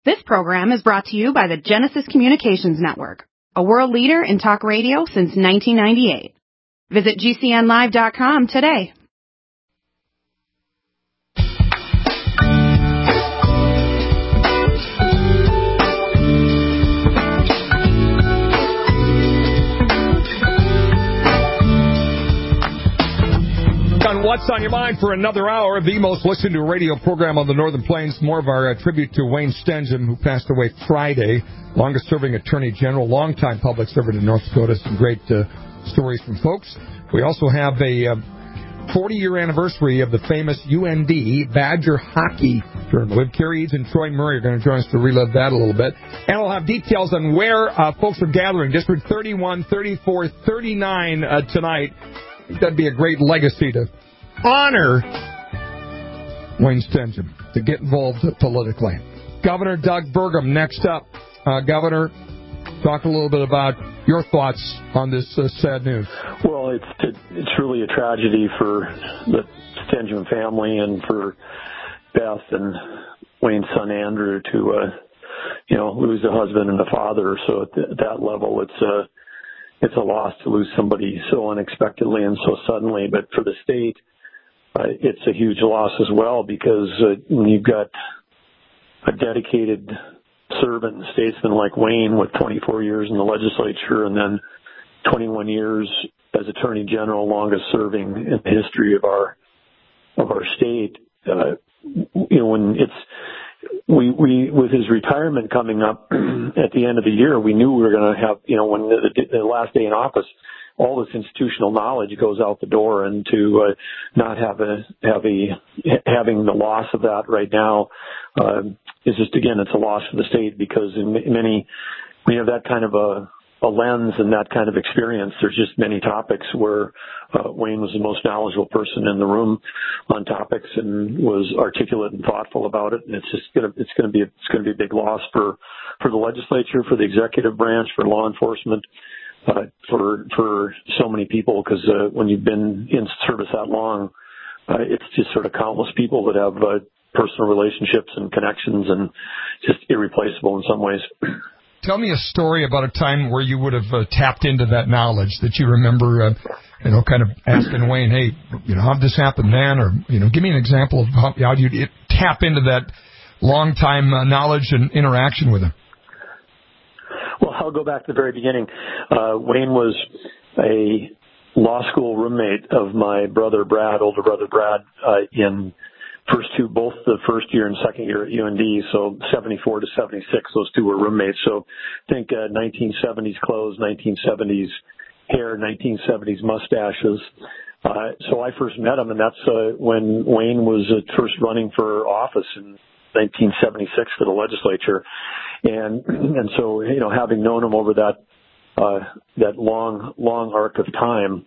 This program is brought to you by the Genesis Communications Network, a world leader in talk radio since 1998. Visit GCNlive.com today. What's on your mind for another hour of the most listened to radio program on the Northern Plains? More of our tribute to Wayne Stensham, who passed away Friday. Longest-serving Attorney General, longtime public servant in North Dakota. Some great stories from folks. We also have a 40-year anniversary of the famous UND Badger hockey tournament. Carrie Eads and Troy Murray are going to join us to relive that a little bit. And we'll have details on where folks are gathering. District 31, 34, 39 tonight. I think that'd be a great legacy to honor Wayne Stensham, to get involved politically. Governor Doug Burgum next up. Governor, talk a little bit about your thoughts on this sad news. Well, it's really a tragedy for the Stensham family and for Beth and Wayne's son Andrew to lose a husband and a father. So at that level, it's a loss to lose somebody so unexpectedly and so suddenly. But for the state, it's a huge loss as well, because when you've got a dedicated servant and statesman like Wayne with 24 years in the legislature and then 21 years as Attorney General, longest serving in the history of our state, when we with his retirement coming up at the end of the year, we knew we were going to have, when the last day in office, all this institutional knowledge goes out the door, and to not having the loss of that right now is just, again, it's a loss for the state, because in many, we have that kind of a lens and that kind of experience. There's just many topics where Wayne was the most knowledgeable person in the room on topics and was articulate and thoughtful about it. And it's going to be a big loss for the legislature, for the executive branch, for law enforcement, for so many people, because when you've been in service that long, it's just sort of countless people that have personal relationships and connections, and just irreplaceable in some ways. Tell me a story about a time where you would have tapped into that knowledge that you remember, kind of asking Wayne, hey, how'd this happen then? Or, give me an example of how you tap into that long-time knowledge and interaction with him. Well, I'll go back to the very beginning. Wayne was a law school roommate of my older brother Brad, in both the first year and second year at UND. So 74 to 76, those two were roommates. So think 1970s clothes, 1970s hair, 1970s mustaches. So I first met him, and that's when Wayne was first running for office in 1976 for the legislature. And so, having known him over that long arc of time,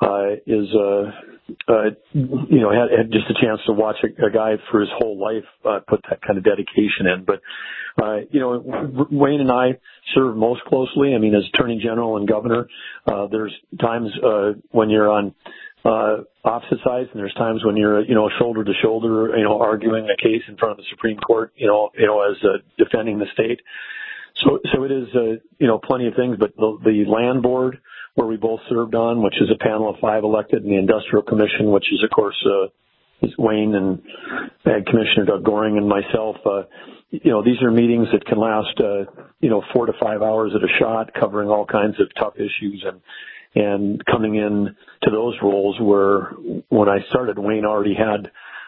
had just a chance to watch a guy for his whole life put that kind of dedication in. But Wayne and I serve most closely. I mean, as Attorney General and Governor, there's times when you're on opposite sides, and there's times when you're shoulder to shoulder, arguing a case in front of the Supreme Court, as defending the state. So it is plenty of things. But the land board, where we both served on, which is a panel of 5 elected, and the Industrial Commission, which is, of course, is Wayne and Commissioner Doug Goring and myself. These are meetings that can last 4 to 5 hours at a shot, covering all kinds of tough issues, and coming in to those roles where, when I started, Wayne already had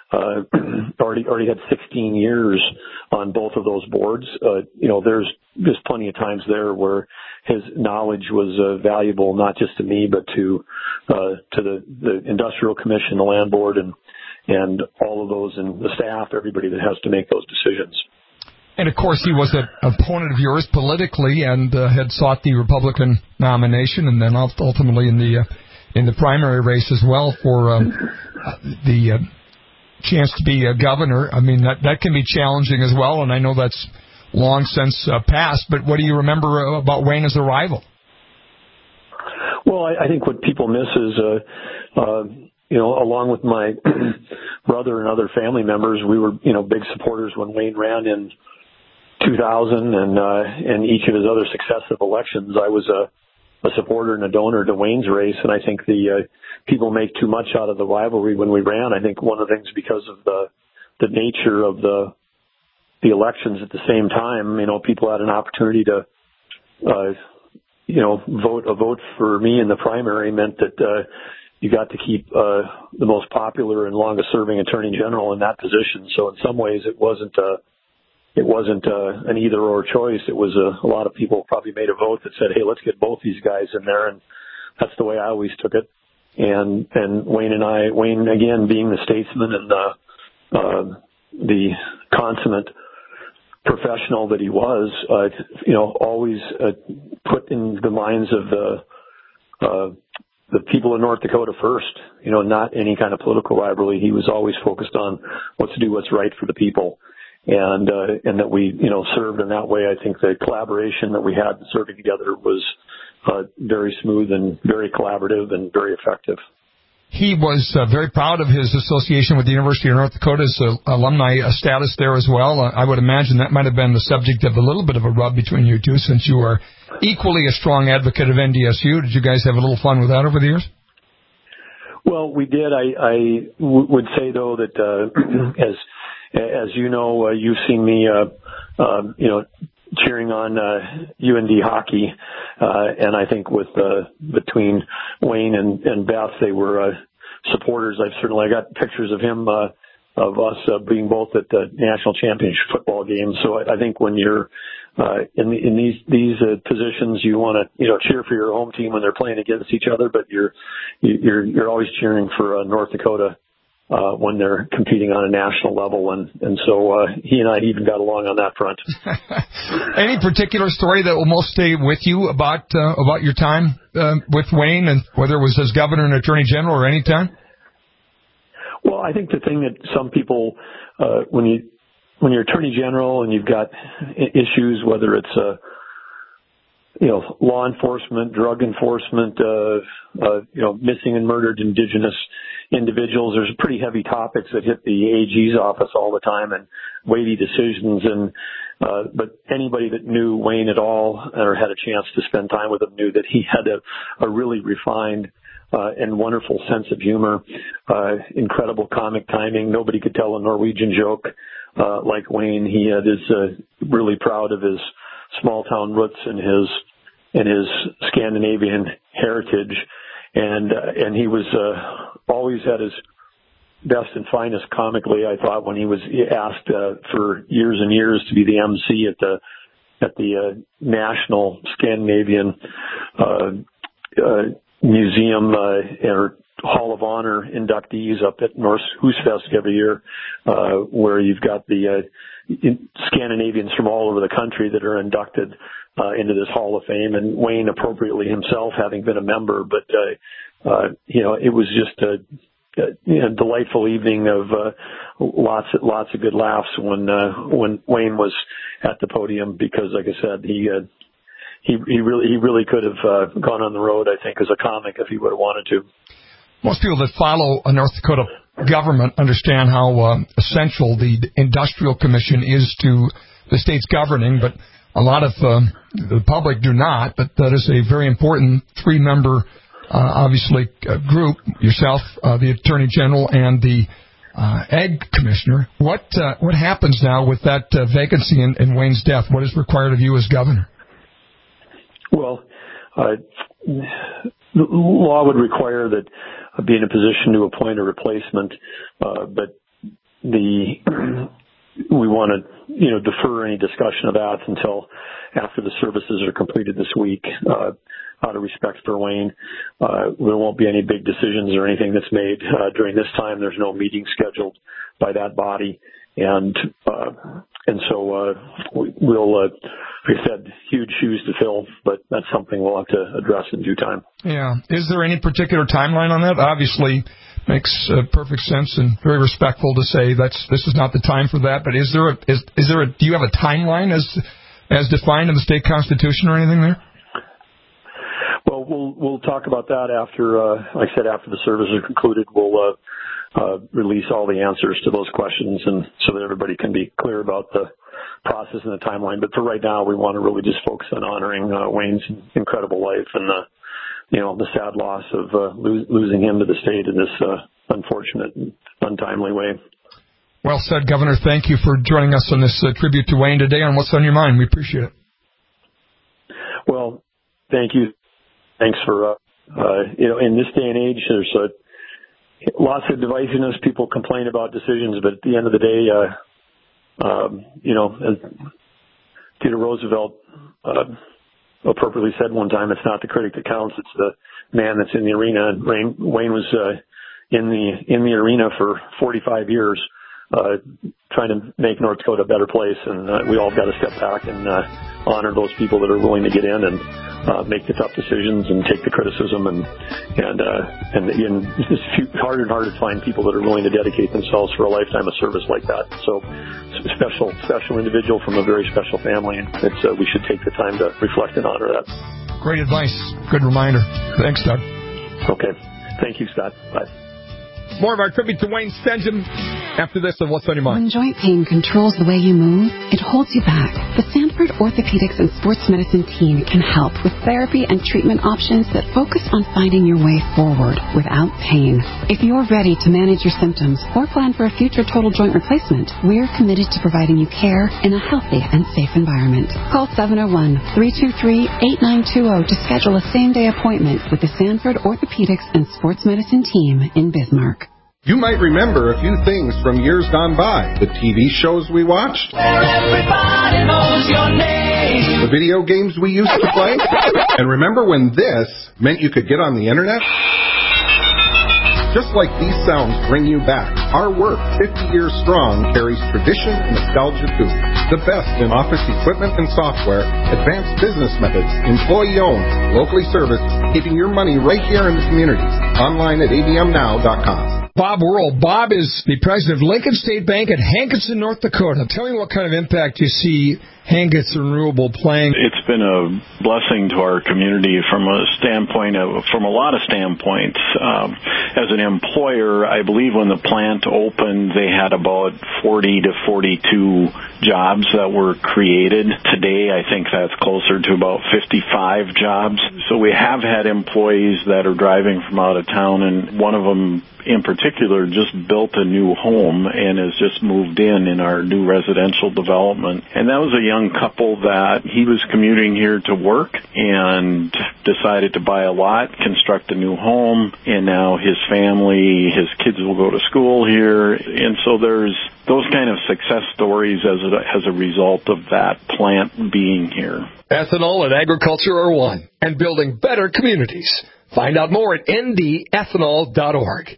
16 years on both of those boards. There's plenty of times there where his knowledge was valuable, not just to me, but to the Industrial Commission, the Land Board, and all of those, and the staff, everybody that has to make those decisions. And, of course, he was an opponent of yours politically, and had sought the Republican nomination, and then ultimately in the primary race as well for the chance to be a governor. I mean, that can be challenging as well, and I know that's long since passed. But what do you remember about Wayne as a rival? Well, I think what people miss is, along with my brother and other family members, we were, big supporters when Wayne ran in 2000 and each of his other successive elections, I was a supporter and a donor to Wayne's race, and I think the people make too much out of the rivalry when we ran. I think one of the things, because of the nature of the elections at the same time, people had an opportunity to vote for me in the primary meant that you got to keep the most popular and longest serving attorney general in that position. So in some ways it wasn't an either or choice. It was a lot of people probably made a vote that said, hey, let's get both these guys in there. And that's the way I always took it. And Wayne, again, being the statesman and the consummate professional that he was, always put in the minds of the people in North Dakota first, not any kind of political rivalry. He was always focused on let's do what's right for the people. And that we, served in that way. I think the collaboration that we had serving together was very smooth and very collaborative and very effective. He was very proud of his association with the University of North Dakota's alumni status there as well. I would imagine that might have been the subject of a little bit of a rub between you two, since you are equally a strong advocate of NDSU. Did you guys have a little fun with that over the years? Well, we did. I would say, though, that as you know, you've seen me, cheering on UND hockey, and I think between Wayne and Beth, they were supporters. I got pictures of him, of us being both at the national championship football games. So I think when you're in these positions, you want to cheer for your home team when they're playing against each other, but you're always cheering for North Dakota when they're competing on a national level, and so he and I even got along on that front. Any particular story that will most stay with you about your time with Wayne, and whether it was as governor and attorney general or any time? Well, I think the thing that some people, when you're attorney general and you've got issues, whether it's law enforcement, drug enforcement, missing and murdered Indigenous individuals, there's pretty heavy topics that hit the AG's office all the time and weighty decisions. But anybody that knew Wayne at all or had a chance to spend time with him knew that he had a really refined and wonderful sense of humor, incredible comic timing. Nobody could tell a Norwegian joke like Wayne. He is really proud of his small town roots and his Scandinavian heritage, and he was always at his best and finest comically, I thought, when he was asked for years and years to be the MC at the National Scandinavian Museum or Hall of Honor inductees up at Norse Husfest every year, where you've got the Scandinavians from all over the country that are inducted into this Hall of Fame, and Wayne appropriately himself having been a member. But it was just a delightful evening of lots of good laughs when Wayne was at the podium, because, like I said, he really could have gone on the road, I think, as a comic if he would have wanted to. Most people that follow a North Dakota government understand how essential the Industrial Commission is to the state's governing, but a lot of the public do not. But that is a very important three-member, obviously, group, yourself, the Attorney General, and the Ag Commissioner. What happens now with that vacancy in Wayne's death? What is required of you as governor? Well, the law would require that I be in a position to appoint a replacement, but we want to, defer any discussion of that until after the services are completed this week, out of respect for Wayne. There won't be any big decisions or anything that's made during this time. There's no meeting scheduled by that body, and so we'll, like I said, huge shoes to fill, but that's something we'll have to address in due time. Yeah. Is there any particular timeline on that? Obviously, makes perfect sense and very respectful to say this is not the time for that. But do you have a timeline as defined in the state constitution or anything there? Well, we'll talk about that after, like I said, after the services are concluded. We'll release all the answers to those questions, and so that everybody can be clear about the process and the timeline. But for right now, we want to really just focus on honoring Wayne's incredible life and the sad loss of losing him to the state in this unfortunate and untimely way. Well said, Governor. Thank you for joining us on this tribute to Wayne today on What's on Your Mind. We appreciate it. Well, thank you. Thanks for, in this day and age, there's lots of divisiveness. People complain about decisions, but at the end of the day, as Theodore Roosevelt appropriately said one time, it's not the critic that counts, it's the man that's in the arena. And Wayne was in the arena for 45 years, trying to make North Dakota a better place, and we all got to step back and honor those people that are willing to get in and make the tough decisions and take the criticism, and it's harder and harder to find people that are willing to dedicate themselves for a lifetime of service like that. So special individual from a very special family, and we should take the time to reflect and honor that. Great advice. Good reminder. Thanks, Doug. Okay. Thank you, Scott. Bye. More of our tribute to Wayne Stenjum after this on What's on Your Mind. When joint pain controls the way you move, it holds you back. The Sanford Orthopedics and Sports Medicine team can help with therapy and treatment options that focus on finding your way forward without pain. If you're ready to manage your symptoms or plan for a future total joint replacement, we're committed to providing you care in a healthy and safe environment. Call 701-323-8920 to schedule a same-day appointment with the Sanford Orthopedics and Sports Medicine team in Bismarck. You might remember a few things from years gone by. The TV shows we watched. Where everybody knows your name. The video games we used to play. And remember when this meant you could get on the internet? Just like these sounds bring you back, our work, 50 years strong, carries tradition and nostalgia too. The best in office equipment and software, advanced business methods, employee-owned, locally serviced, keeping your money right here in the community. Online at abmnow.com. Bob Worrell. Bob is the president of Lincoln State Bank at Hankinson, North Dakota. Tell me what kind of impact you see Hankinson Renewable playing. It's been a blessing to our community from a lot of standpoints. As an employer, I believe when the plant opened, they had about 40 to 42 jobs that were created. Today, I think that's closer to about 55 jobs. So we have had employees that are driving from out of town, and one of them in particular just built a new home and has just moved in our new residential development. And that was a young couple that he was commuting here to work and decided to buy a lot, construct a new home, and now his family, his kids will go to school here. And so there's those kind of success stories as a result of that plant being here. Ethanol and agriculture are one, and building better communities. Find out more at ndethanol.org.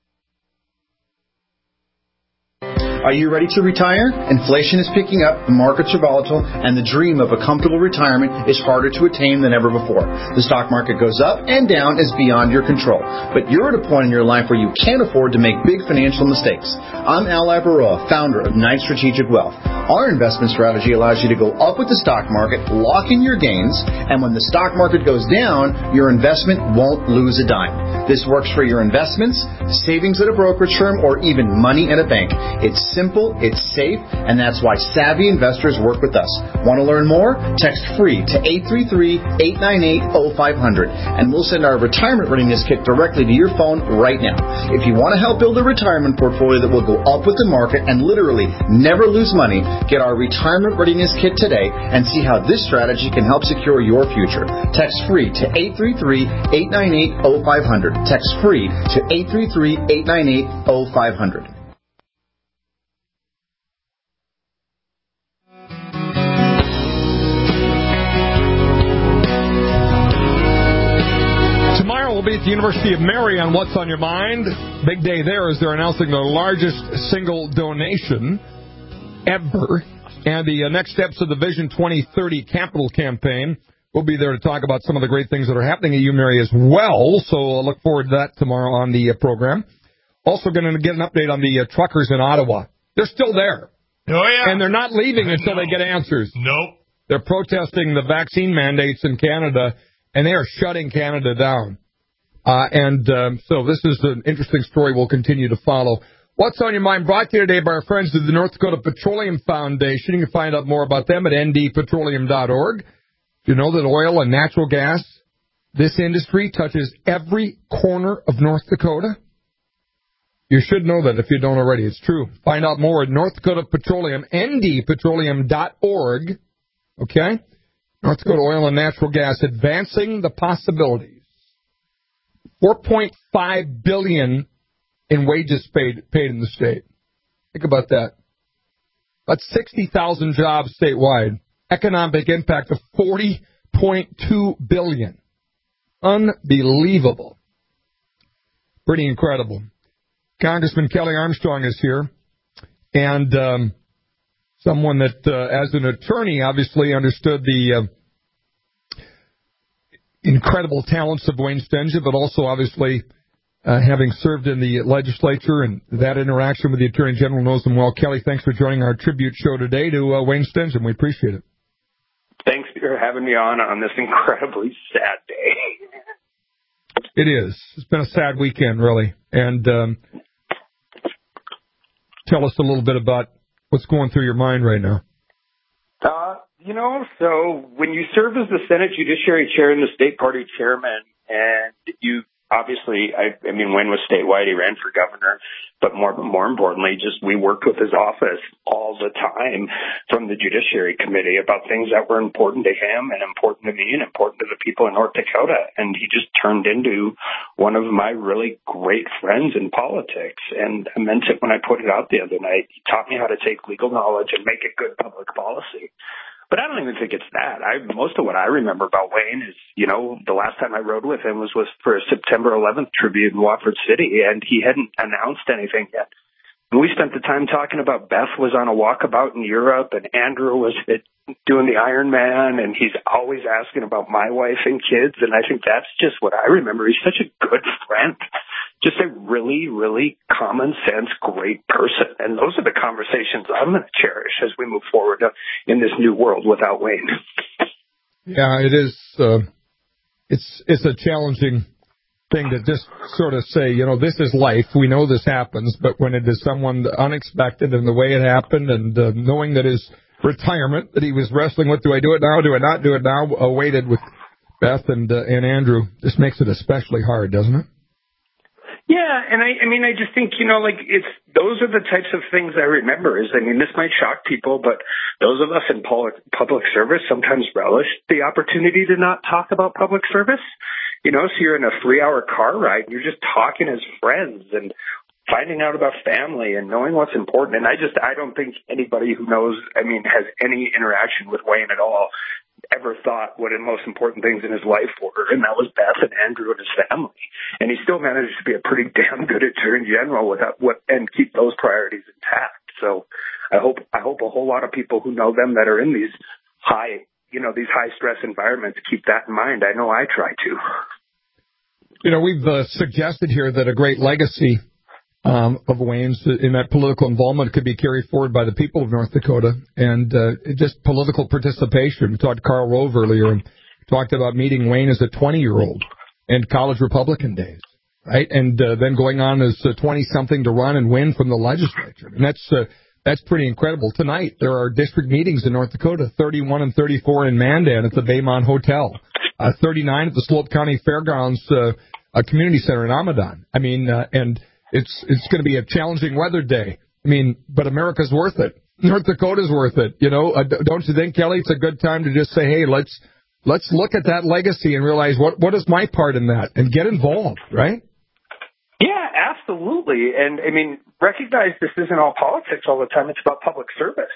Are you ready to retire? Inflation is picking up, the markets are volatile, and the dream of a comfortable retirement is harder to attain than ever before. The stock market goes up and down is beyond your control. But you're at a point in your life where you can't afford to make big financial mistakes. I'm Al Labaroa, founder of Knight Strategic Wealth. Our investment strategy allows you to go up with the stock market, lock in your gains, and when the stock market goes down, your investment won't lose a dime. This works for your investments, savings at a brokerage firm, or even money at a bank. It's simple, it's safe, and that's why savvy investors work with us. Want to learn more? Text FREE to 833-898-0500, and we'll send our retirement readiness kit directly to your phone right now. If you want to help build a retirement portfolio that will go up with the market and literally never lose money, get our retirement readiness kit today and see how this strategy can help secure your future. Text FREE to 833-898-0500. Text FREE to 833-898-0500. We'll be at the University of Mary on What's on Your Mind. Big day there as they're announcing the largest single donation ever. And the next steps of the Vision 2030 capital campaign. We'll be there to talk about some of the great things that are happening at UMary as well. So I'll look forward to that tomorrow on the program. Also going to get an update on the truckers in Ottawa. They're still there. Oh, yeah. And they're not leaving until they get answers. Nope. They're protesting the vaccine mandates in Canada, and they are shutting Canada down. So this is an interesting story we'll continue to follow. What's on Your Mind brought to you today by our friends at the North Dakota Petroleum Foundation. You can find out more about them at ndpetroleum.org. You know that oil and natural gas, this industry touches every corner of North Dakota? You should know that if you don't already. It's true. Find out more at North Dakota Petroleum, ndpetroleum.org. Okay? North Dakota Oil and Natural Gas, advancing the possibilities. $4.5 billion in wages paid in the state. Think about that. That's 60,000 jobs statewide. Economic impact of $40.2 billion. Unbelievable. Pretty incredible. Congressman Kelly Armstrong is here, and someone that, as an attorney, obviously understood the incredible talents of Wayne Stenja, but also obviously having served in the legislature and that interaction with the Attorney General knows him well. Kelly, thanks for joining our tribute show today to Wayne Stenja. We appreciate it. Thanks for having me on this incredibly sad day. It is. It's been a sad weekend, really. And tell us a little bit about what's going through your mind right now. So when you serve as the Senate Judiciary Chair and the State Party Chairman, and you obviously, Wayne was statewide, he ran for governor, but more importantly, just we worked with his office all the time from the Judiciary Committee about things that were important to him and important to me and important to the people in North Dakota. And he just turned into one of my really great friends in politics. And I meant it when I put it out the other night. He taught me how to take legal knowledge and make it good public policy. But I don't even think it's that. Most of what I remember about Wayne is, the last time I rode with him was for a September 11th tribute in Wofford City, and he hadn't announced anything yet. And we spent the time talking about Beth was on a walkabout in Europe, and Andrew was doing the Ironman, and he's always asking about my wife and kids, and I think that's just what I remember. He's such a good friend. Just a really, really common sense, great person. And those are the conversations I'm going to cherish as we move forward in this new world without Wayne. Yeah, it is. It's a challenging thing to just sort of say, this is life. We know this happens, but when it is someone unexpected and the way it happened and knowing that his retirement that he was wrestling with, do I do it now, do I not do it now, awaited with Beth and Andrew, this makes it especially hard, doesn't it? Yeah, and I just think, those are the types of things I remember this might shock people, but those of us in public service sometimes relish the opportunity to not talk about public service. So you're in a 3-hour car ride and you're just talking as friends and finding out about family and knowing what's important. And I don't think anybody who knows, has any interaction with Wayne at all ever thought what the most important things in his life were, and that was Beth and Andrew and his family. And he still managed to be a pretty damn good Attorney General and keep those priorities intact. So I hope a whole lot of people who know them that are in these high stress environments keep that in mind. I know I try to. We've suggested here that a great legacy of Wayne's in that political involvement could be carried forward by the people of North Dakota and just political participation. We talked to Karl Rove earlier and talked about meeting Wayne as a 20-year-old and college Republican days, right? And then going on as a 20-something to run and win from the legislature. And that's pretty incredible. Tonight there are district meetings in North Dakota, 31 and 34 in Mandan at the Baymont Hotel, 39 at the Slope County Fairgrounds Community Center in Amadon. And it's going to be a challenging weather day. But America's worth it. North Dakota's worth it. Don't you think, Kelly? It's a good time to just say, hey, let's look at that legacy and realize what is my part in that and get involved, right? Yeah, absolutely. And recognize this isn't all politics all the time. It's about public service.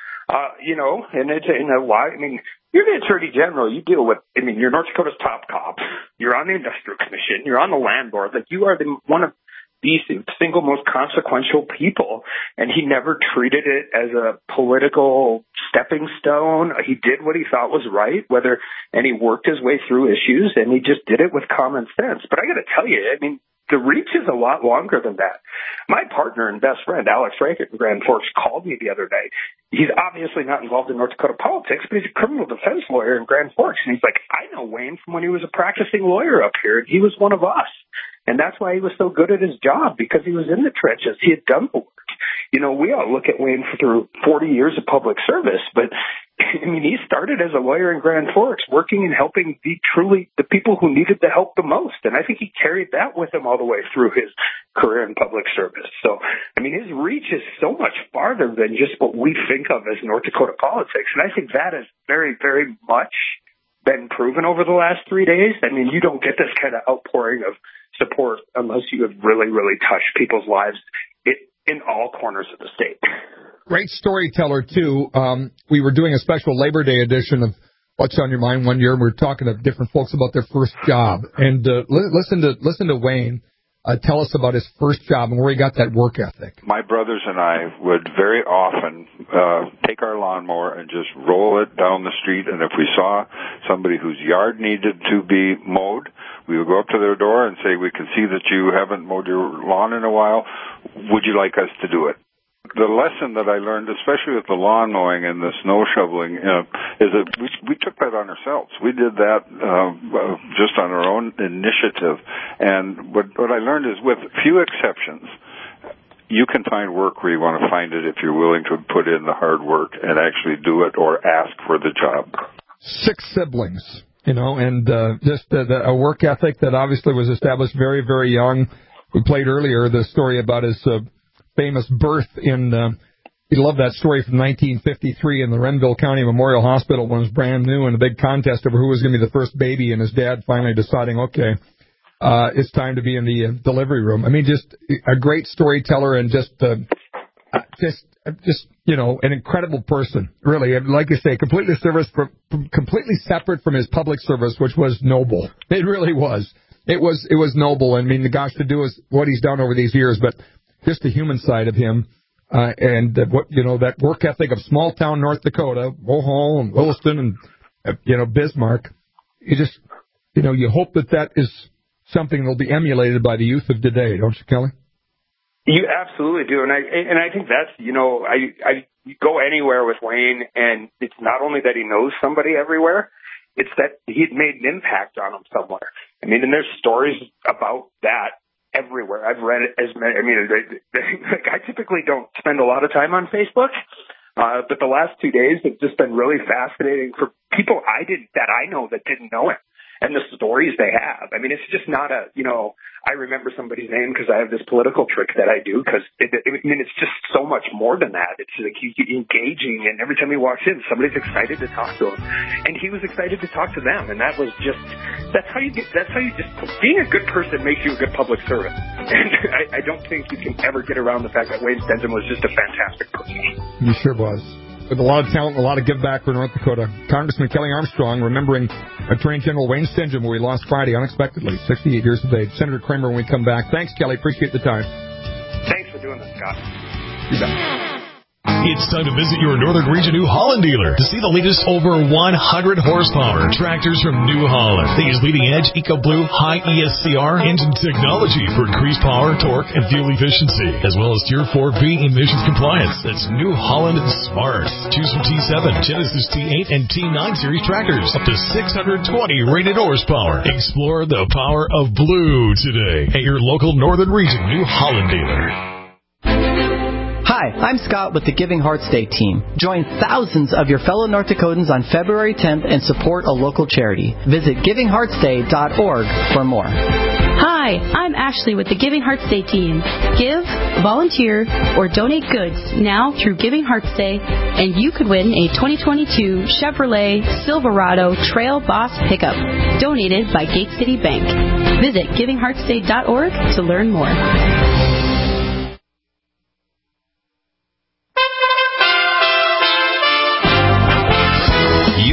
And it's you're the Attorney General. You deal with, you're North Dakota's top cop. You're on the Industrial Commission. You're on the Land Board. You are one of the single most consequential people. And he never treated it as a political stepping stone. He did what he thought was right, and he worked his way through issues, and he just did it with common sense. But I got to tell you, the reach is a lot longer than that. My partner and best friend, Alex Rankett in Grand Forks, called me the other day. He's obviously not involved in North Dakota politics, but he's a criminal defense lawyer in Grand Forks. And he's like, I know Wayne from when he was a practicing lawyer up here, and he was one of us. And that's why he was so good at his job, because he was in the trenches. He had done the work. You know, we all look at Wayne through 40 years of public service, but I mean, he started as a lawyer in Grand Forks, working and helping the people who needed the help the most. And I think he carried that with him all the way through his career in public service. So, I mean, his reach is so much farther than just what we think of as North Dakota politics. And I think that has very, very much been proven over the last 3 days. I mean, you don't get this kind of outpouring of support unless you have really, really touched people's lives in all corners of the state. Great storyteller, too. We were doing a special Labor Day edition of What's on Your Mind one year, and we were talking to different folks about their first job. And listen to Wayne tell us about his first job and where he got that work ethic. My brothers and I would very often take our lawnmower and just roll it down the street, and if we saw somebody whose yard needed to be mowed, we would go up to their door and say, we can see that you haven't mowed your lawn in a while. Would you like us to do it? The lesson that I learned, especially with the lawn mowing and the snow shoveling, is that we took that on ourselves. We did that just on our own initiative. And what I learned is, with few exceptions, you can find work where you want to find it if you're willing to put in the hard work and actually do it or ask for the job. 6 siblings, and just a work ethic that obviously was established very, very young. We played earlier the story about his famous birth in, he loved that story from 1953 in the Renville County Memorial Hospital when it was brand new, and a big contest over who was going to be the first baby, and his dad finally deciding, okay, it's time to be in the delivery room. I mean, just a great storyteller and just an incredible person, really. Like you say, completely separate from his public service, which was noble. It really was. It was noble. I mean, gosh, to do what he's done over these years, but just the human side of him, and that work ethic of small town North Dakota, Wohol and Williston and Bismarck. You hope that is something that will be emulated by the youth of today, don't you, Kelly? You absolutely do, and I think that's I go anywhere with Wayne, and it's not only that he knows somebody everywhere, it's that he'd made an impact on them somewhere. I mean, and there's stories about that everywhere. I've read as many. I mean, I typically don't spend a lot of time on Facebook, but the last 2 days have just been really fascinating for people that I know that didn't know him, and the stories they have. I mean, it's just not I remember somebody's name because I have this political trick that I do, because it's just so much more than that. It's like he's engaging, and every time he walks in, somebody's excited to talk to him, and he was excited to talk to them, and that's how you being a good person makes you a good public servant. And I don't think you can ever get around the fact that Wayne Stenson was just a fantastic person. He sure was. With a lot of talent, a lot of give back for North Dakota. Congressman Kelly Armstrong remembering Attorney General Wayne Stenson, who we lost Friday unexpectedly, 68 years of age. Senator Kramer, when we come back. Thanks, Kelly. Appreciate the time. Thanks for doing this, Scott. You bet. It's time to visit your Northern Region New Holland dealer to see the latest over 100 horsepower tractors from New Holland. They use leading-edge EcoBlue high ESCR engine technology for increased power, torque, and fuel efficiency, as well as Tier 4B emissions compliance. That's New Holland Smart. Choose from T7, Genesis T8, and T9 series tractors, up to 620 rated horsepower. Explore the power of blue today at your local Northern Region New Holland dealer. Hi, I'm Scott with the Giving Hearts Day team. Join thousands of your fellow North Dakotans on February 10th and support a local charity. Visit givingheartsday.org for more. Hi, I'm Ashley with the Giving Hearts Day team. Give, volunteer, or donate goods now through Giving Hearts Day, and you could win a 2022 Chevrolet Silverado Trail Boss pickup donated by Gate City Bank. Visit givingheartsday.org to learn more.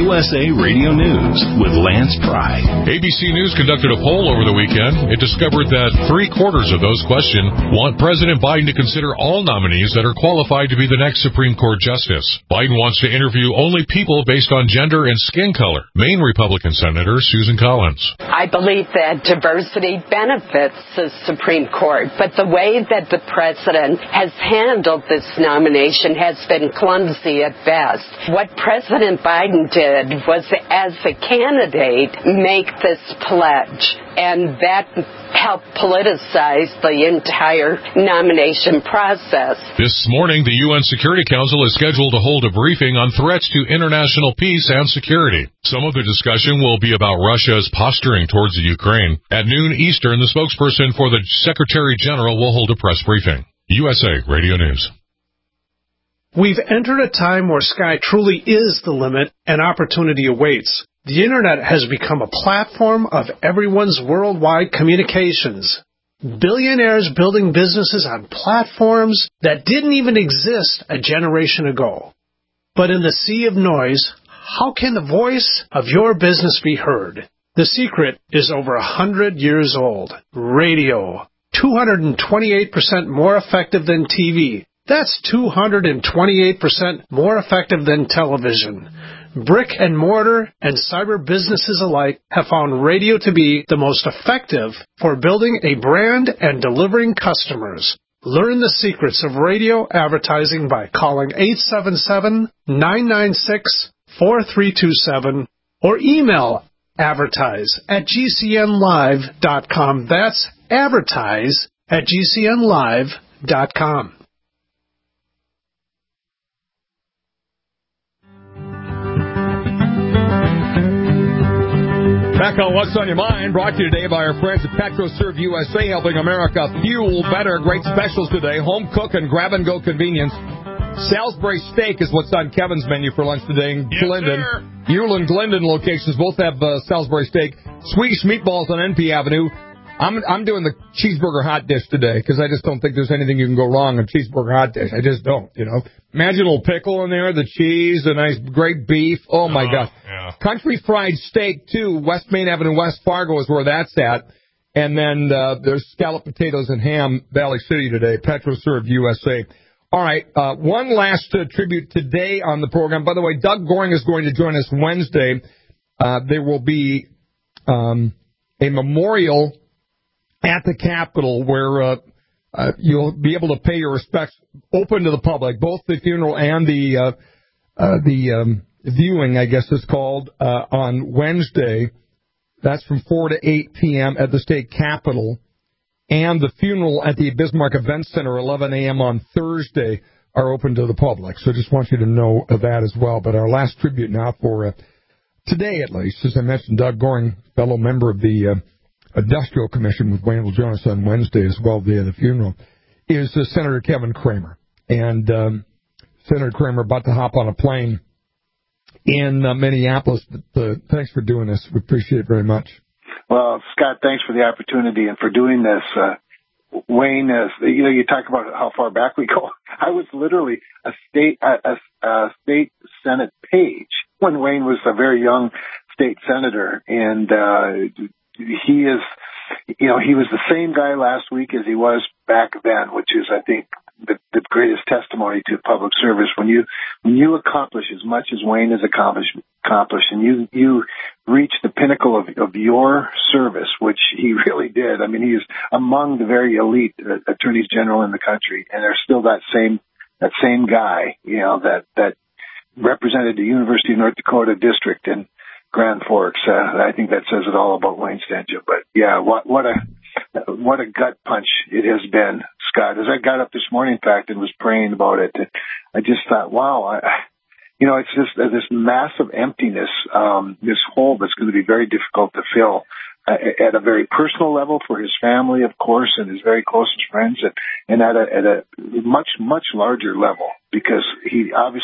USA Radio News with Lance Pry. ABC News conducted a poll over the weekend. It discovered that 3/4 of those questioned want President Biden to consider all nominees that are qualified to be the next Supreme Court justice. Biden wants to interview only people based on gender and skin color. Maine Republican Senator Susan Collins. I believe that diversity benefits the Supreme Court, but the way that the president has handled this nomination has been clumsy at best. What President Biden did was, as a candidate, make this pledge, and that helped politicize the entire nomination process. This morning, the UN Security Council is scheduled to hold a briefing on threats to international peace and security. Some of the discussion will be about Russia's posturing towards the Ukraine. At noon Eastern, the spokesperson for the Secretary General will hold a press briefing. USA Radio News. We've entered a time where sky truly is the limit and opportunity awaits. The Internet has become a platform of everyone's worldwide communications. Billionaires building businesses on platforms that didn't even exist a generation ago. But in the sea of noise, how can the voice of your business be heard? The secret is over 100 years old. Radio. 228% more effective than TV. That's 228% more effective than television. Brick and mortar and cyber businesses alike have found radio to be the most effective for building a brand and delivering customers. Learn the secrets of radio advertising by calling 877-996-4327 or email advertise@gcnlive.com. That's advertise@gcnlive.com. Back on What's on Your Mind, brought to you today by our friends at PetroServe USA, helping America fuel better. Great specials today. Home cook and grab-and-go convenience. Salisbury steak is what's on Kevin's menu for lunch today in Glendon. Ewell and Glendon locations both have Salisbury steak. Swedish meatballs on NP Avenue. I'm doing the cheeseburger hot dish today because I just don't think there's anything you can go wrong in cheeseburger hot dish. I just don't, you know. Imagine a little pickle in there, the cheese, the nice great beef. Oh, my God. Yeah. Country Fried Steak, too. West Main Avenue, West Fargo is where that's at. And then there's scalloped potatoes and ham, Valley City today, PetroServe USA. All right, one last tribute today on the program. By the way, Doug Goring is going to join us Wednesday. There will be a memorial at the Capitol where you'll be able to pay your respects, open to the public, both the funeral and the viewing, I guess it's called, on Wednesday. That's from 4 to 8 p.m. at the state Capitol. And the funeral at the Bismarck Event Center, 11 a.m. on Thursday, are open to the public. So just want you to know that as well. But our last tribute now for today, at least, as I mentioned, Doug Goring, fellow member of the Industrial Commission with Wayne Jonas on Wednesday as well, the day of the funeral, is Senator Kevin Cramer. And Senator Cramer about to hop on a plane in Minneapolis. But thanks for doing this. We appreciate it very much. Well, Scott, thanks for the opportunity and for doing this. Wayne, you talk about how far back we go. I was literally a state Senate page when Wayne was a very young state senator, and he is, he was the same guy last week as he was back then, which is, I think, the greatest testimony to public service. When you accomplish as much as Wayne has accomplished, and you reach the pinnacle of your service, which he really did. I mean, he is among the very elite attorneys general in the country, and there's still that same guy, that represented the University of North Dakota district in Grand Forks. I think that says it all about Wayne Stenja. But yeah, what a gut punch it has been, Scott. As I got up this morning, in fact, and was praying about it, I just thought, wow, it's just this massive emptiness, this hole that's going to be very difficult to fill at a very personal level for his family, of course, and his very closest friends, and at a much, much larger level, because he obviously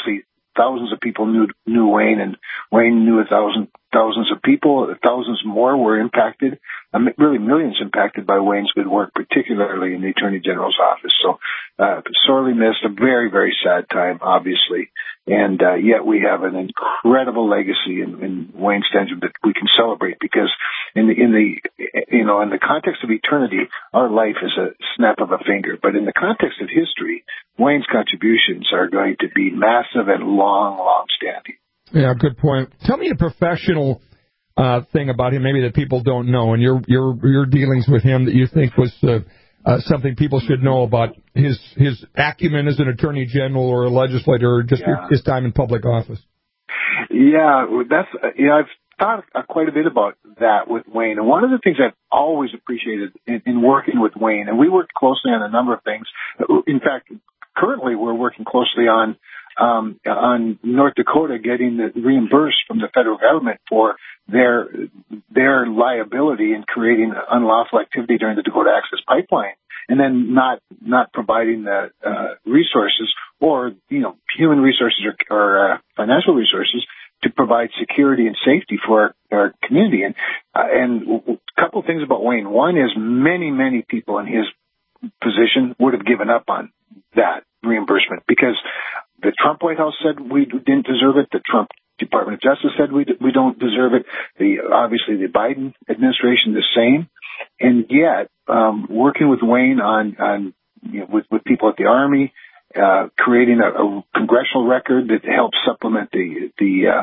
thousands of people knew Wayne, and Wayne knew thousands of people. Thousands more were impacted, really millions impacted by Wayne's good work, particularly in the Attorney General's office. So sorely missed, a very, very sad time, obviously. And yet we have an incredible legacy in Wayne Stensham that we can celebrate, because in the context of eternity, our life is a snap of a finger. But in the context of history, Wayne's contributions are going to be massive and long standing. Yeah, good point. Tell me a professional thing about him, maybe that people don't know, and your dealings with him that you think was something people should know about his acumen as an attorney general or a legislator, or just his time in public office. Yeah, I've thought quite a bit about that with Wayne, and one of the things I've always appreciated in working with Wayne, and we worked closely on a number of things. In fact, currently we're working closely on North Dakota getting reimbursed from the federal government for their liability in creating unlawful activity during the Dakota Access Pipeline, and then not providing the resources or human resources or financial resources to provide security and safety for our community. And a couple of things about Wayne. One is many people in his position would have given up on that reimbursement because the Trump White House said we didn't deserve it. The Trump Department of Justice said we don't deserve it. Obviously the Biden administration the same. And yet, working with Wayne with people at the Army, creating a congressional record that helps supplement the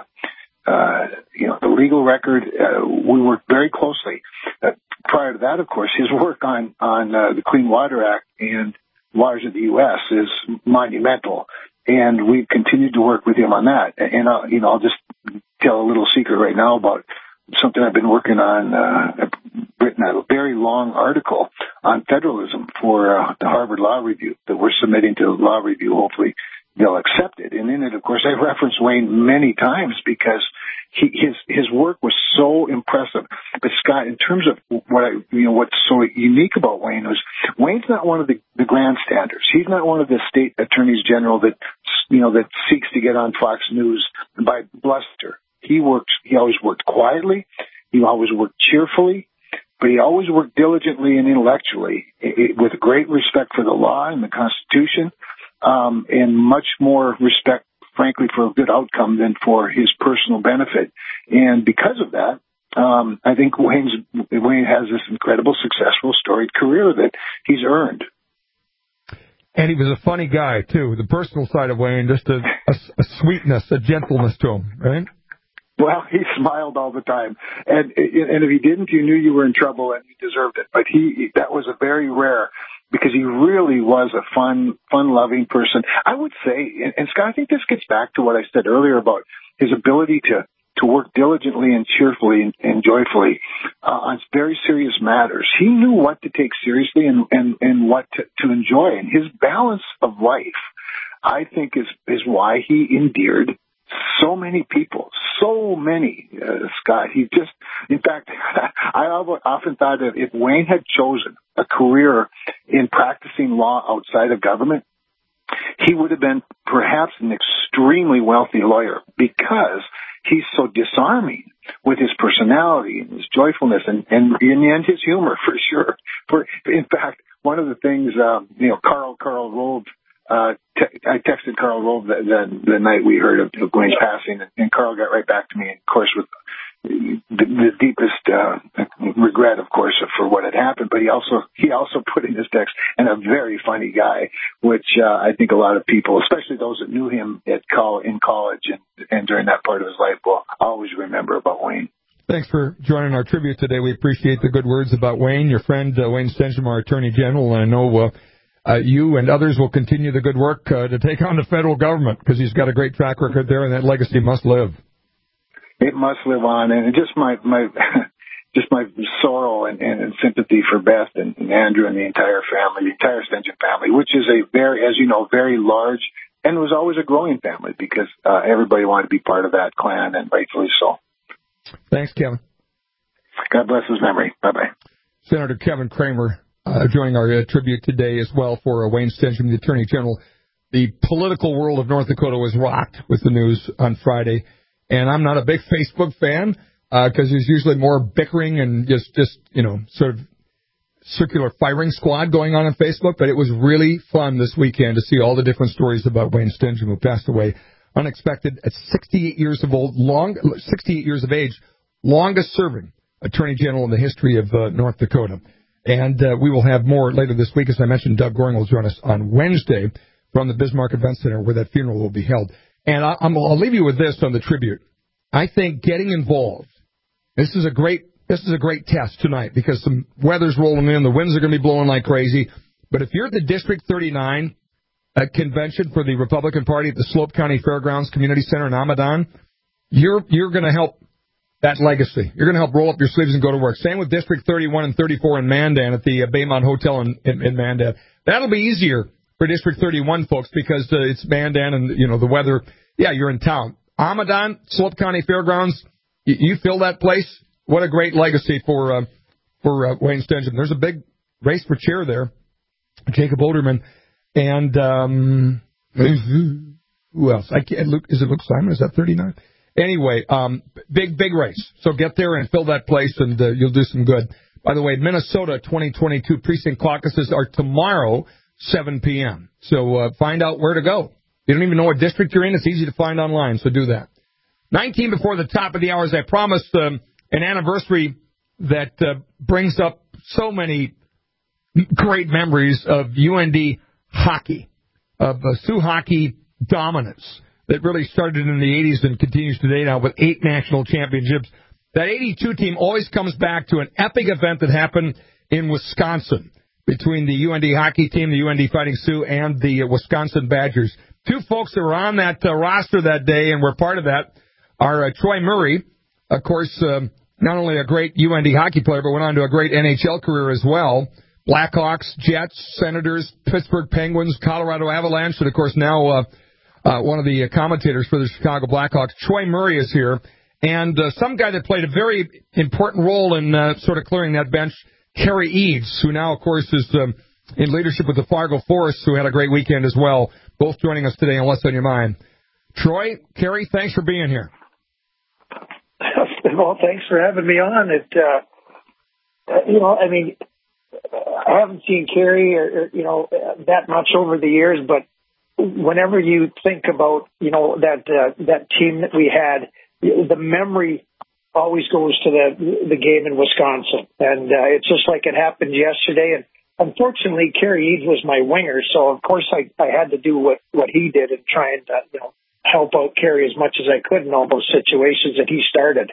legal record, we worked very closely. Prior to that, of course, his work on the Clean Water Act and waters of the U.S. is monumental. And we've continued to work with him on that. And I'll just tell a little secret right now about something I've been working on. I've written a very long article on federalism for the Harvard Law Review that we're submitting to Law Review. Hopefully they'll accept it. And in it, of course, I referenced Wayne many times because his work was so impressive. But Scott, in terms of what's so unique about Wayne was Wayne's not one of the grandstanders. He's not one of the state attorneys general that seeks to get on Fox News by bluster. He always worked quietly. He always worked cheerfully, but he always worked diligently and intellectually with great respect for the law and the Constitution, and much more respect, frankly, for a good outcome than for his personal benefit. And because of that, I think Wayne has this incredible, successful, storied career that he's earned. And he was a funny guy, too. The personal side of Wayne, just a sweetness, a gentleness to him, right? Well, he smiled all the time. And if he didn't, you knew you were in trouble and you deserved it. But that was a very rare, because he really was a fun-loving person. I would say, and Scott, I think this gets back to what I said earlier about his ability to work diligently and cheerfully and joyfully on very serious matters. He knew what to take seriously and what to enjoy. And his balance of life, I think, is why he endeared so many people, Scott. In fact, I often thought that if Wayne had chosen a career in practicing law outside of government, he would have been perhaps an extremely wealthy lawyer, because he's so disarming with his personality and his joyfulness and in the end, his humor, for sure. In fact, one of the things, Carl Rove, I texted Carl Rove the night we heard of Wayne's passing, and Carl got right back to me, of course, with the deepest regret, of course, for what had happened. But he also put in his text, and a very funny guy, which I think a lot of people, especially those that knew him in college and during that part of his life, will always remember about Wayne. Thanks for joining our tribute today. We appreciate the good words about Wayne, your friend Wayne Stensham, our Attorney General, and I know you and others will continue the good work to take on the federal government, because he's got a great track record there, and that legacy must live. It must live on, and just my sorrow and sympathy for Beth and Andrew and the entire family, the entire Stensham family, which is a very large, and was always a growing family, because everybody wanted to be part of that clan, and rightfully so. Thanks, Kevin. God bless his memory. Bye-bye. Senator Kevin Cramer joining our tribute today as well for Wayne Stensham, the Attorney General. the political world of North Dakota was rocked with the news on Friday. And I'm not a big Facebook fan because there's usually more bickering and just sort of circular firing squad going on Facebook. But it was really fun this weekend to see all the different stories about Wayne Stingham, who passed away unexpected at 68 years of age, longest serving Attorney General in the history of North Dakota. And we will have more later this week. As I mentioned, Doug Goring will join us on Wednesday from the Bismarck Event Center where that funeral will be held. And I'll leave you with this on the tribute. I think getting involved, this is a great test tonight because some weather's rolling in. The winds are going to be blowing like crazy. But if you're at the District 39 convention for the Republican Party at the Slope County Fairgrounds Community Center in Amadon, you're going to help that legacy. You're going to help roll up your sleeves and go to work. Same with District 31 and 34 in Mandan at the Baymont Hotel in Mandan. That'll be easier for District 31 folks because it's Mandan and, the weather. Yeah, you're in town. Amadon, Slope County Fairgrounds, you fill that place. What a great legacy for Wayne Stingham. There's a big race for chair there. Jacob Olderman. And who else? Is it Luke Simon? Is that 39? Anyway, big race. So get there and fill that place, and you'll do some good. By the way, Minnesota 2022 precinct caucuses are tomorrow, 7 p.m. So find out where to go. You don't even know what district you're in. It's easy to find online, so do that. 19 before the top of the hour, as I promised, an anniversary that brings up so many great memories of UND hockey, of Sioux hockey dominance that really started in the 80s and continues today now with 8 national championships. That 82 team always comes back to an epic event that happened in Wisconsin between the UND hockey team, the UND Fighting Sioux, and the Wisconsin Badgers. 2 folks that were on that roster that day and were part of that are Troy Murray, of course, not only a great UND hockey player, but went on to a great NHL career as well. Blackhawks, Jets, Senators, Pittsburgh Penguins, Colorado Avalanche, and, of course, now one of the commentators for the Chicago Blackhawks. Troy Murray is here. And some guy that played a very important role in sort of clearing that bench, Kerry Eads, who now, of course, is in leadership with the Fargo Force, who had a great weekend as well. Both joining us today on What's on Your Mind. Troy, Kerry, thanks for being here. Well, thanks for having me on. I haven't seen Kerry or that much over the years, but whenever you think about, that team that we had, the memory always goes to the game in Wisconsin. And it's just like it happened yesterday. And unfortunately, Kerry Eads was my winger, so of course I had to do what he did and try and help out Kerry as much as I could in all those situations that he started.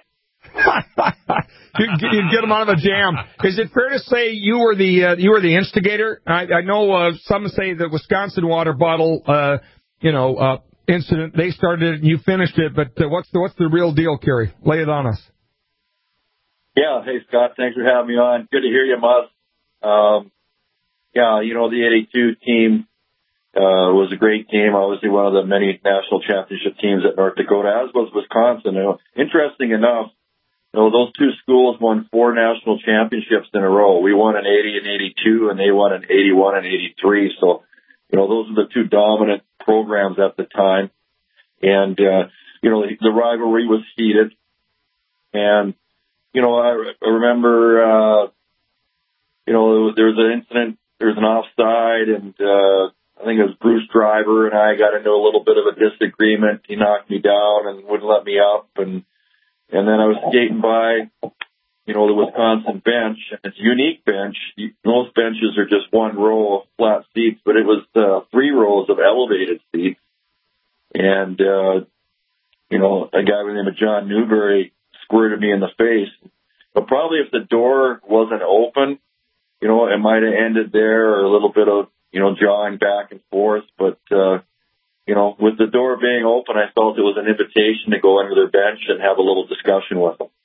you get him out of a jam. Is it fair to say you were the instigator? I know some say the Wisconsin water bottle incident, they started it and you finished it, but what's the real deal, Kerry? Lay it on us. Yeah, hey Scott, thanks for having me on. Good to hear you, Muzz. The 82 team was a great team, obviously one of the many national championship teams at North Dakota, as was Wisconsin. Interesting enough, those 2 schools won 4 national championships in a row. We won in 80 and 82, and they won in 81 and 83. So, those are the 2 dominant programs at the time. And, the rivalry was heated. And, I remember, there was an incident, there was an offside, and I think it was Bruce Driver and I got into a little bit of a disagreement. He knocked me down and wouldn't let me up, and then I was skating by, the Wisconsin bench, and it's a unique bench. Most benches are just 1 row of flat seats, but it was 3 rows of elevated seats. And, a guy by the name of John Newberry squirted me in the face. But probably if the door wasn't open, it might have ended there, or a little bit of, jawing back and forth. But, with the door being open, I felt it was an invitation to go under their bench and have a little discussion with them.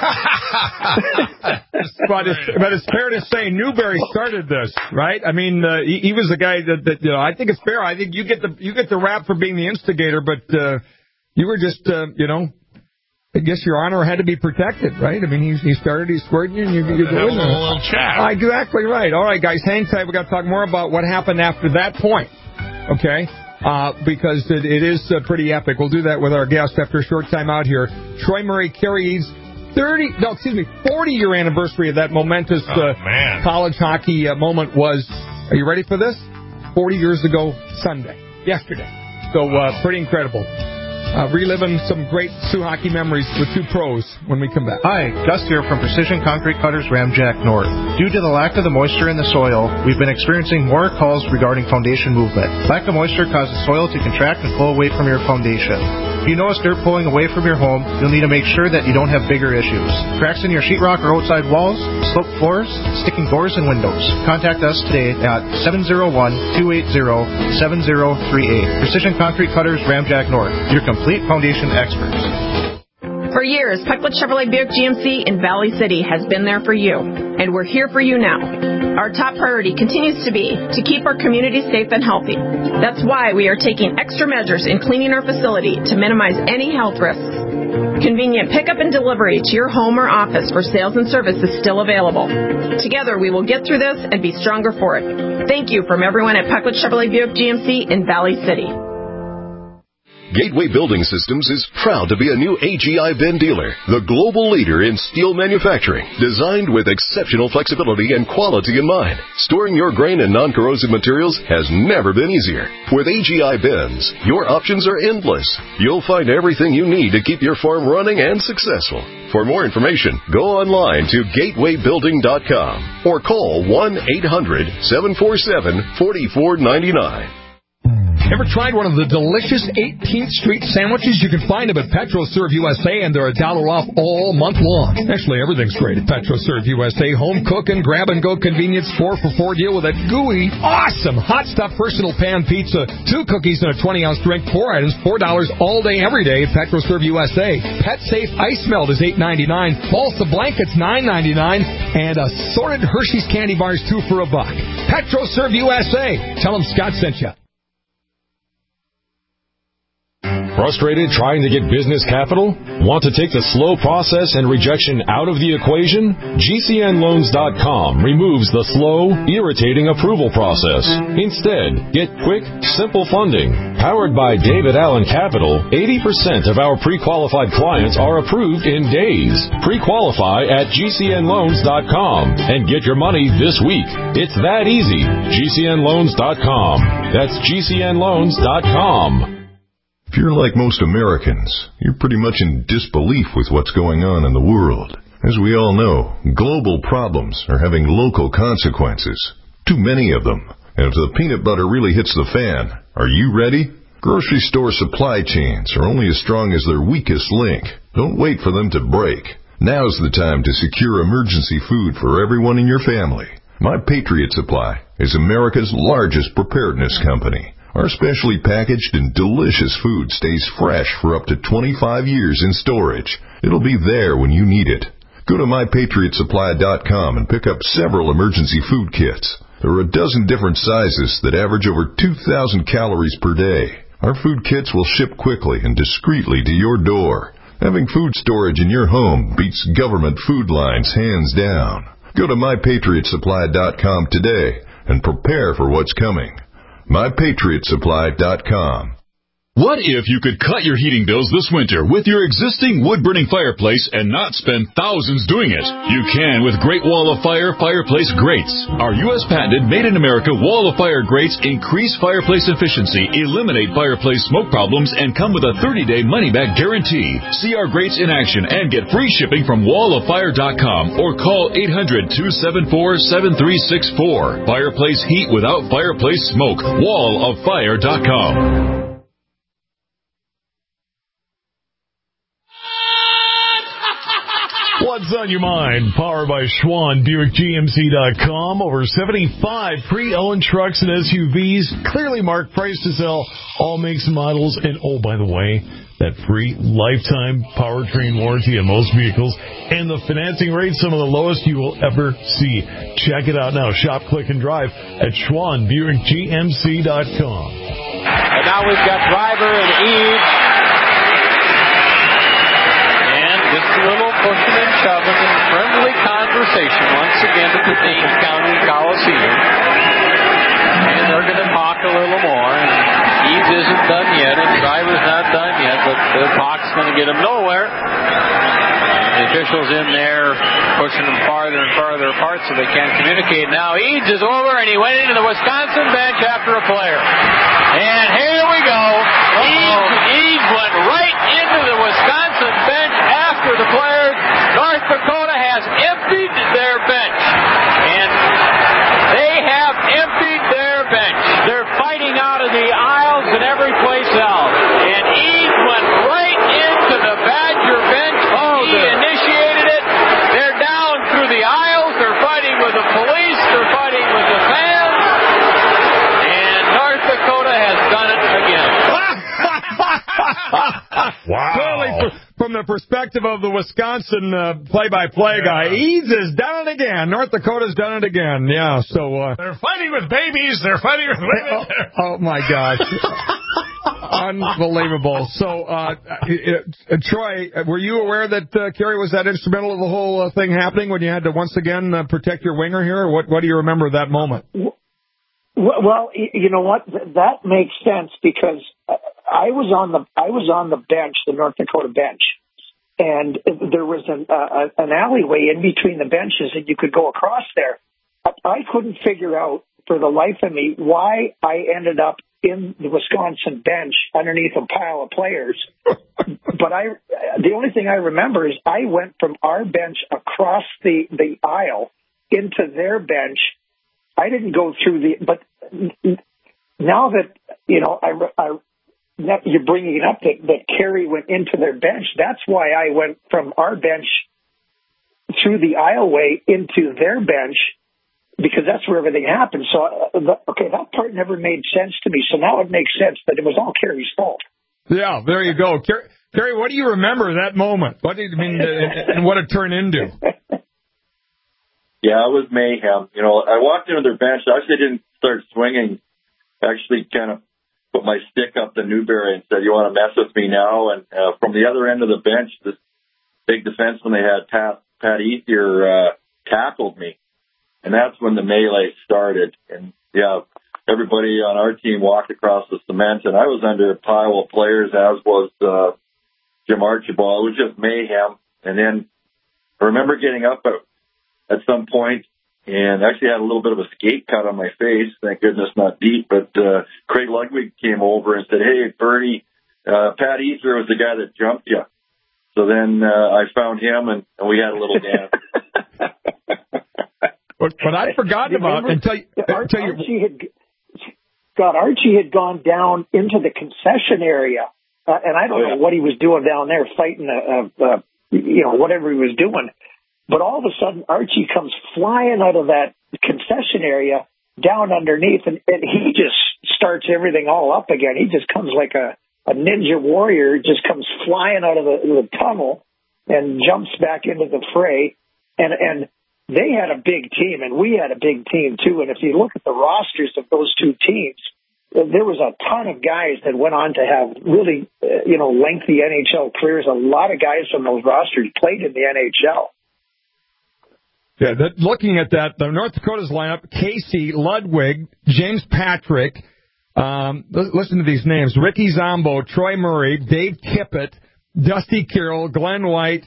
But it's fair to say Newberry started this, right? I mean, he was the guy that I think it's fair. I think you get the rap for being the instigator, but you were just, I guess your honor had to be protected, right? I mean, he started, he squared you, and you're doing a little chat. Exactly right. All right, guys, hang tight. We got to talk more about what happened after that point. Okay, because it is pretty epic. We'll do that with our guest after a short time out here. Troy Murray Carey's 40-year anniversary of that momentous college hockey moment was, are you ready for this? 40 years ago yesterday. So pretty incredible. Reliving some great Sioux hockey memories with two pros when we come back. Hi, Gus here from Precision Concrete Cutters Ramjack North. Due to the lack of the moisture in the soil, we've been experiencing more calls regarding foundation movement. Lack of moisture causes soil to contract and flow away from your foundation. If you notice dirt pulling away from your home, you'll need to make sure that you don't have bigger issues. Cracks in your sheetrock or outside walls, sloped floors, sticking doors and windows. Contact us today at 701-280-7038. Precision Concrete Cutters Ramjack North, your complete foundation experts. For years, Pecklet Chevrolet Buick GMC in Valley City has been there for you, and we're here for you now. Our top priority continues to be to keep our community safe and healthy. That's why we are taking extra measures in cleaning our facility to minimize any health risks. Convenient pickup and delivery to your home or office for sales and service is still available. Together, we will get through this and be stronger for it. Thank you from everyone at Pecklet Chevrolet Buick GMC in Valley City. Gateway Building Systems is proud to be a new AGI bin dealer, the global leader in steel manufacturing, designed with exceptional flexibility and quality in mind. Storing your grain and non-corrosive materials has never been easier. With AGI bins, your options are endless. You'll find everything you need to keep your farm running and successful. For more information, go online to gatewaybuilding.com or call 1-800-747-4499. Ever tried one of the delicious 18th Street sandwiches? You can find them at PetroServe USA, and they're $1 off all month long. Actually, everything's great at PetroServe USA. Home cooking, grab-and-go convenience, 4-for-4 deal with that gooey, awesome hot stuff personal pan pizza, 2 cookies and a 20-ounce drink, 4 items, $4 all day, every day at PetroServe USA. Pet Safe Ice Melt is $8.99. Balsa Blankets, $9.99. And assorted Hershey's candy bars, 2 for $1. PetroServe USA. Tell them Scott sent you. Frustrated trying to get business capital? Want to take the slow process and rejection out of the equation? GCNLoans.com removes the slow, irritating approval process. Instead, get quick, simple funding. Powered by David Allen Capital, 80% of our pre-qualified clients are approved in days. Pre-qualify at GCNLoans.com and get your money this week. It's that easy. GCNLoans.com. That's GCNLoans.com. If you're like most Americans, you're pretty much in disbelief with what's going on in the world. As we all know, global problems are having local consequences. Too many of them. And if the peanut butter really hits the fan, are you ready? Grocery store supply chains are only as strong as their weakest link. Don't wait for them to break. Now's the time to secure emergency food for everyone in your family. My Patriot Supply is America's largest preparedness company. Our specially packaged and delicious food stays fresh for up to 25 years in storage. It'll be there when you need it. Go to MyPatriotSupply.com and pick up several emergency food kits. There are a dozen different sizes that average over 2,000 calories per day. Our food kits will ship quickly and discreetly to your door. Having food storage in your home beats government food lines hands down. Go to MyPatriotSupply.com today and prepare for what's coming. MyPatriotSupply.com. What if you could cut your heating bills this winter with your existing wood-burning fireplace and not spend thousands doing it? You can with Great Wall of Fire fireplace grates. Our U.S. patented made-in-America Wall of Fire grates increase fireplace efficiency, eliminate fireplace smoke problems, and come with a 30-day money-back guarantee. See our grates in action and get free shipping from walloffire.com or call 800-274-7364. Fireplace heat without fireplace smoke. walloffire.com. What's on your mind? Powered by Schwann, BuickGMC.com. Over 75 pre-owned trucks and SUVs, clearly marked, priced to sell, all makes and models. And oh, by the way, that free lifetime powertrain warranty on most vehicles. And the financing rate, some of the lowest you will ever see. Check it out now. Shop, click, and drive at Schwann, BuickGMC.com. And now we've got Driver and Eves. A little pushing and shoving and friendly conversation once again at the Dane County Coliseum. And they're going to talk a little more. And Eves The puck's going to get him nowhere. The officials in there pushing them farther and farther apart so they can't communicate. Now Eads is over, and he went into the Wisconsin bench after a player. And here we go. Eads went right into the Wisconsin bench after the player. North Dakota has emptied their bench. And they have emptied their bench. They're fighting out of the aisles and every place else. And Eads went right into the Badger bench. He initiated it. They're down through the aisles. They're fighting with the police. They're fighting with the fans. And North Dakota has done it again. Wow. Clearly, from the perspective of the Wisconsin play-by-play guy, Eads has done it again. North Dakota's done it again. Yeah, so... they're fighting with babies. They're fighting with women. Oh, my gosh. Unbelievable. So, Troy, were you aware that Kerry was that instrumental of the whole thing happening when you had to once again protect your winger here? Or what do you remember of that moment? Well, you know what? That makes sense because I was on the bench, the North Dakota bench, and there was an alleyway in between the benches, and you could go across there. I couldn't figure out for the life of me why I ended up in the Wisconsin bench underneath a pile of players. But the only thing I remember is I went from our bench across the aisle into their bench. I didn't go through but now that, you know, you're bringing it up that Kerry went into their bench, that's why I went from our bench through the aisleway into their bench, because that's where everything happened. So, that part never made sense to me. So now it makes sense that it was all Kerry's fault. Yeah, there you go. Kerry, what do you remember of that moment? What did and what it turned into? Yeah, it was mayhem. You know, I walked into their bench. I actually didn't start swinging. I actually kind of put my stick up to Newberry and said, "You want to mess with me now?" And from the other end of the bench, this big defenseman they had, Pat Ethier, tackled me. And that's when the melee started. And, yeah, everybody on our team walked across the cement, and I was under a pile of players, as was Jim Archibald. It was just mayhem. And then I remember getting up at some point and actually had a little bit of a skate cut on my face. Thank goodness not deep. But Craig Ludwig came over and said, "Hey, Bernie, Pat Ethier was the guy that jumped you." So then I found him, and we had a little dance. But I'd forgotten about until Archie had gone down into the concession area, and I don't know what he was doing down there, fighting whatever he was doing. But all of a sudden, Archie comes flying out of that concession area down underneath, and he just starts everything all up again. He just comes like a ninja warrior, just comes flying out of the tunnel and jumps back into the fray. And they had a big team, and we had a big team, too. And if you look at the rosters of those two teams, there was a ton of guys that went on to have really, lengthy NHL careers. A lot of guys from those rosters played in the NHL. Yeah, looking at that, the North Dakota's lineup, Casey, Ludwig, James Patrick, listen to these names, Ricky Zombo, Troy Murray, Dave Tippett, Dusty Carroll, Glenn White,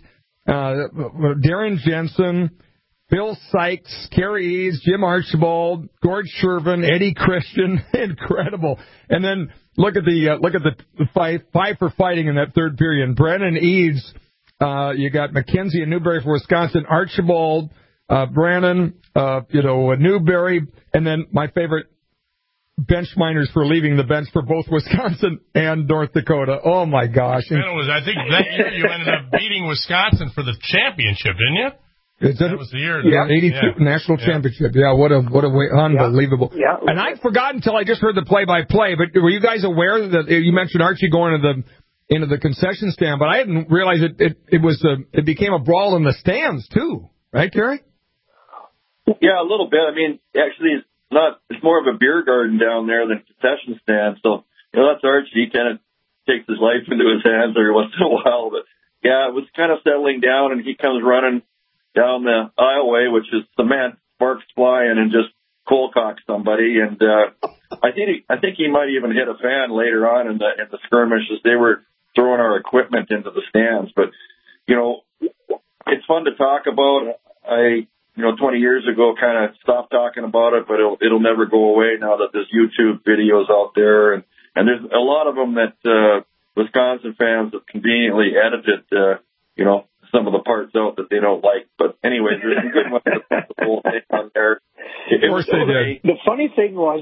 Darren Jensen, Bill Sykes, Kerry Eads, Jim Archibald, Gord Shervin, Eddie Christian, incredible. And then look at the five for fighting in that third period. Brennan Eads, you got McKenzie and Newberry for Wisconsin, Archibald, Brannon, Newberry, and then my favorite, bench miners for leaving the bench for both Wisconsin and North Dakota. Oh my gosh! I think that year you ended up beating Wisconsin for the championship, didn't you? That was the year. Yeah, 82 national championship. Yeah, what a way, unbelievable. Yeah. And I'd forgotten until I just heard the play-by-play. But were you guys aware that you mentioned Archie going into the concession stand? But I didn't realize it became a brawl in the stands too, right, Kerry? Yeah, a little bit. I mean, actually, it's more of a beer garden down there than a concession stand. So that's Archie. He kind of takes his life into his hands every once in a while. But yeah, it was kind of settling down, and he comes running down the aisleway, which is cement, sparks flying, and just cold-cock somebody. And I think he might even hit a fan later on in the skirmishes. They were throwing our equipment into the stands. But, you know, it's fun to talk about. 20 years ago kind of stopped talking about it, but it'll never go away now that there's YouTube videos out there. And there's a lot of them that Wisconsin fans have conveniently edited, some of the parts out that they don't like. But anyway, there's some good ones that put the whole thing on there. Of course they did. The funny thing was,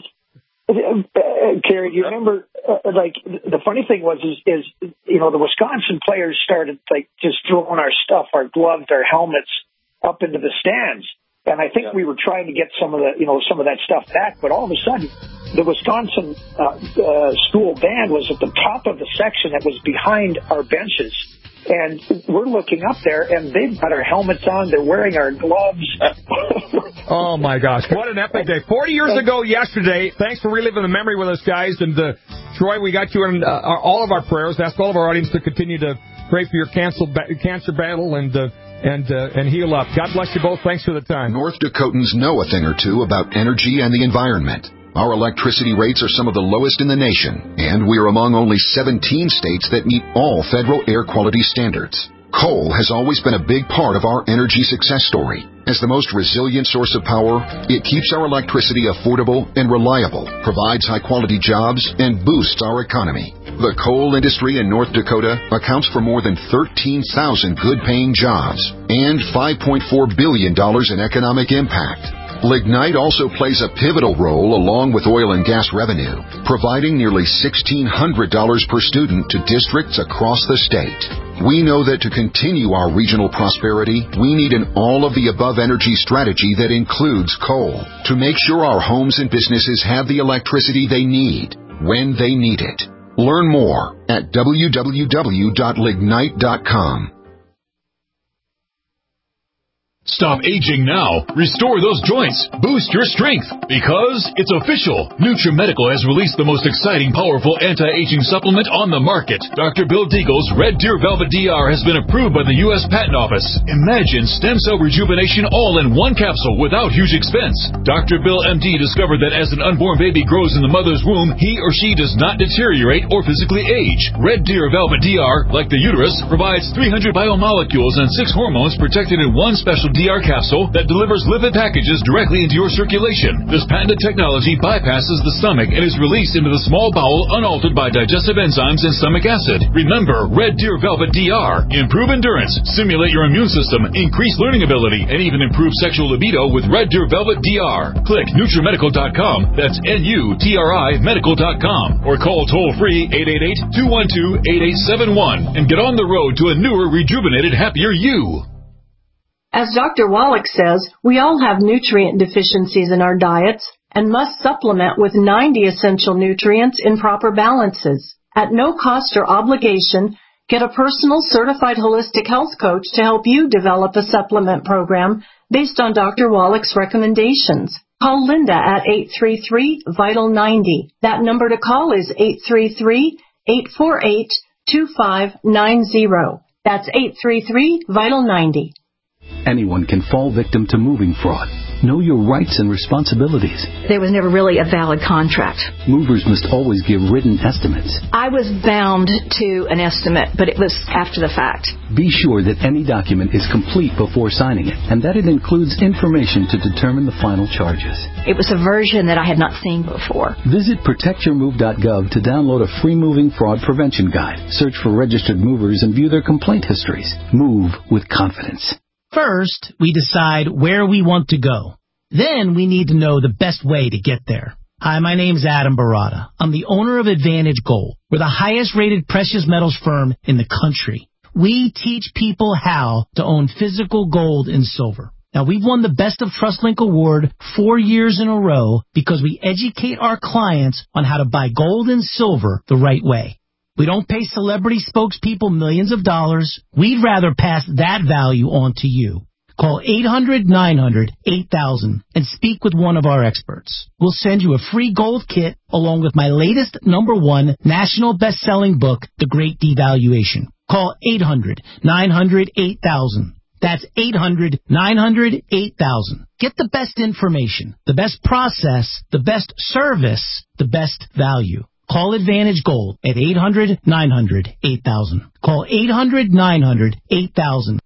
Kerry, do you remember, the funny thing was, is the Wisconsin players started, just throwing our stuff, our gloves, our helmets up into the stands. And I think we were trying to get some of that stuff back, but all of a sudden, the Wisconsin school band was at the top of the section that was behind our benches. And we're looking up there, and they've got our helmets on. They're wearing our gloves. Oh, my gosh. What an epic day. 40 years ago yesterday. Thanks for reliving the memory with us, guys. And, Troy, we got you in all of our prayers. Ask all of our audience to continue to pray for your cancer battle and heal up. God bless you both. Thanks for the time. North Dakotans know a thing or two about energy and the environment. Our electricity rates are some of the lowest in the nation, and we are among only 17 states that meet all federal air quality standards. Coal has always been a big part of our energy success story. As the most resilient source of power, it keeps our electricity affordable and reliable, provides high-quality jobs, and boosts our economy. The coal industry in North Dakota accounts for more than 13,000 good-paying jobs and $5.4 billion in economic impact. Lignite also plays a pivotal role along with oil and gas revenue, providing nearly $1,600 per student to districts across the state. We know that to continue our regional prosperity, we need an all-of-the-above energy strategy that includes coal to make sure our homes and businesses have the electricity they need when they need it. Learn more at www.lignite.com. Stop aging now. Restore those joints. Boost your strength. Because it's official. NutriMedical has released the most exciting, powerful anti-aging supplement on the market. Dr. Bill Deagle's Red Deer Velvet DR has been approved by the U.S. Patent Office. Imagine stem cell rejuvenation all in one capsule without huge expense. Dr. Bill MD discovered that as an unborn baby grows in the mother's womb, he or she does not deteriorate or physically age. Red Deer Velvet DR, like the uterus, provides 300 biomolecules and 6 hormones protected in one special DR capsule that delivers lipid packages directly into your circulation. This patented technology bypasses the stomach and is released into the small bowel unaltered by digestive enzymes and stomach acid. Remember, Red Deer Velvet DR. Improve endurance, stimulate your immune system, increase learning ability, and even improve sexual libido with Red Deer Velvet DR. Click NutriMedical.com, that's NUTRI Medical.com, or call toll-free 888-212-8871 and get on the road to a newer, rejuvenated, happier you. As Dr. Wallach says, we all have nutrient deficiencies in our diets and must supplement with 90 essential nutrients in proper balances. At no cost or obligation, get a personal certified holistic health coach to help you develop a supplement program based on Dr. Wallach's recommendations. Call Linda at 833-VITAL-90. That number to call is 833-848-2590. That's 833-VITAL-90. Anyone can fall victim to moving fraud. Know your rights and responsibilities. There was never really a valid contract. Movers must always give written estimates. I was bound to an estimate, but it was after the fact. Be sure that any document is complete before signing it, and that it includes information to determine the final charges. It was a version that I had not seen before. Visit protectyourmove.gov to download a free moving fraud prevention guide. Search for registered movers and view their complaint histories. Move with confidence. First, we decide where we want to go. Then we need to know the best way to get there. Hi, my name's Adam Barada. I'm the owner of Advantage Gold. We're the highest rated precious metals firm in the country. We teach people how to own physical gold and silver. Now, we've won the Best of TrustLink Award 4 years in a row because we educate our clients on how to buy gold and silver the right way. We don't pay celebrity spokespeople millions of dollars. We'd rather pass that value on to you. Call 800-900-8000 and speak with one of our experts. We'll send you a free gold kit along with my latest #1 national best-selling book, The Great Devaluation. Call 800-900-8000. That's 800-900-8000. Get the best information, the best process, the best service, the best value. Call Advantage Gold at 800-900-8000. Call 800-900-8000.